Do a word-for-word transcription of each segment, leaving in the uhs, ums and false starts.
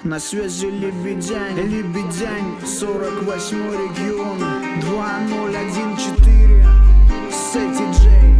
На связи Лебедянь, Лебедянь, сорок восьмой регион, два ноль один четыре, Сети Джей.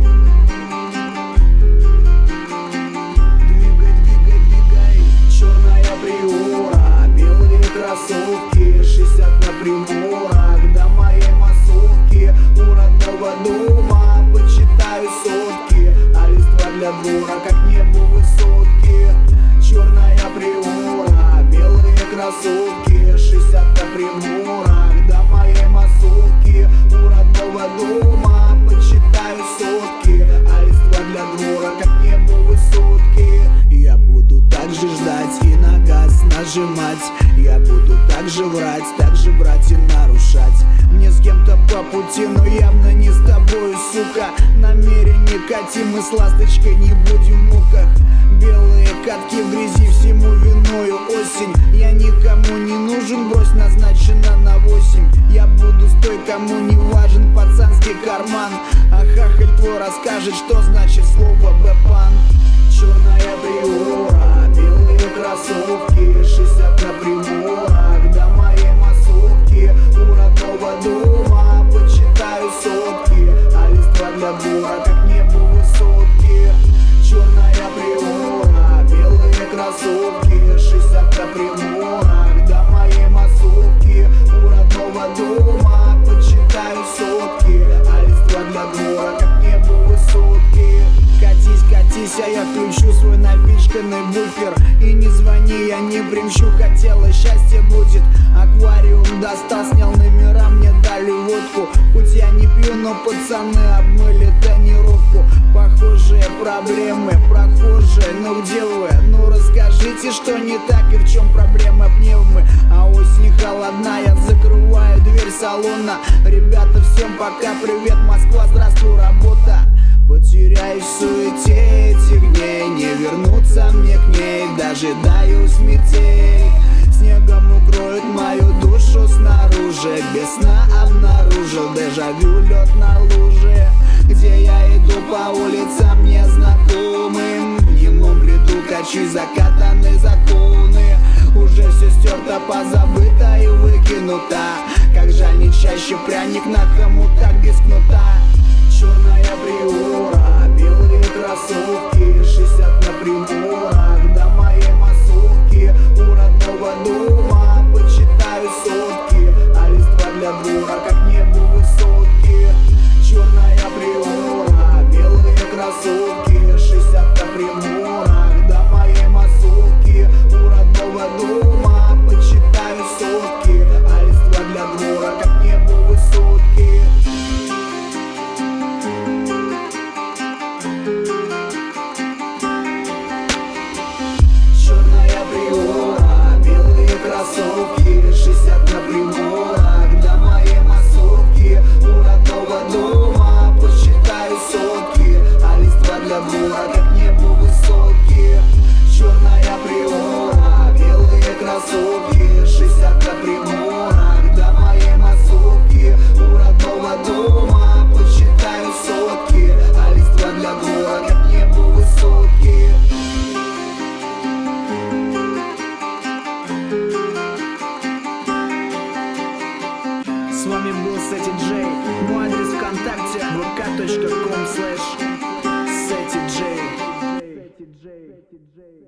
Двигай, двигай, двигай. Черная приора, белые кроссовки, шестьдесят на приборах до моей массовки. У родного дома почитаю сотки, а листва для двора как небо высотки. Черная приора, белые кроссовки, шестьдесят на приборах до моей массовки. У родного дома почитаю сотки, а листва для двора как небо высотки. Я буду так же ждать и на газ нажимать. Я буду так же врать, так же брать и нарушать. Мне с кем-то по пути, но явно не с тобою, сука. Намерение кати, мы с ласточкой не будем в муках. Белые катки в грязи, всему виною осень. Я никому не нужен, брось, назначено на восемь. Я буду с той, кому не важен пацанский карман. А хахаль твой расскажет, что значит слово бэпан. Черная приора, белые кроссовки, шестьдесят на приборах до моей массовки. У родного дома почитаю сотки, а листва для двора как небо высотки. Черная приора, белые кроссовки, шестьдесят на приборах до моей массовки. У родного дома почитаю сотки, а листва для двора как небо высотки. Катись, катись, а я включу свой напичканный буфер. И не звони, я не примчу, хотела, счастье будет. Аквариум достал, снял номера, мне дали водку. Хоть я не пью, но пацаны обмыли тонировку. Похожие проблемы, прохожие, ну где вы? Ну расскажите, что не так и в чем проблема пневмы. А осень холодная, я закрываю дверь салона. Ребята, всем пока, привет, Москва, здравствуй, работа. Потеряюсь в суете этих дней, не вернуться мне к ней, дожидаюсь метель. Снегом укроет мою душу снаружи, без сна обнаружил дежавю, лед на луже. Где я иду по улицам незнакомым, в немом бреду качусь, закатаны законы. Уже все стерто, позабыто и выкинуто. Как жаль, не чаще пряник на хомутах без кнута. Черная приора, белые кроссовки, шестьдесят на приборах до моей массовки. У родного дома почитаю сотки, а листва для двора как небо высотки. Черная приора, белые кроссовки, шестьдесят на приборах до моей массовки. У родного дома почитаю сотки, а листва для двора как небо высотки. Черная приора, белые кроссовки, шестьдесят на приборах до моей массовки. У родного дома посчитаю сотки, а листва для двора как небо высотки. Черная приора, белые кроссовки, шестьдесят на приборах до моей массовки. У родного дома посчитаю сотки, а листва для двора как небо высотки. С вами был Сети Джей. Мой адрес ВКонтакте vk точка ком слэш Сети Джей.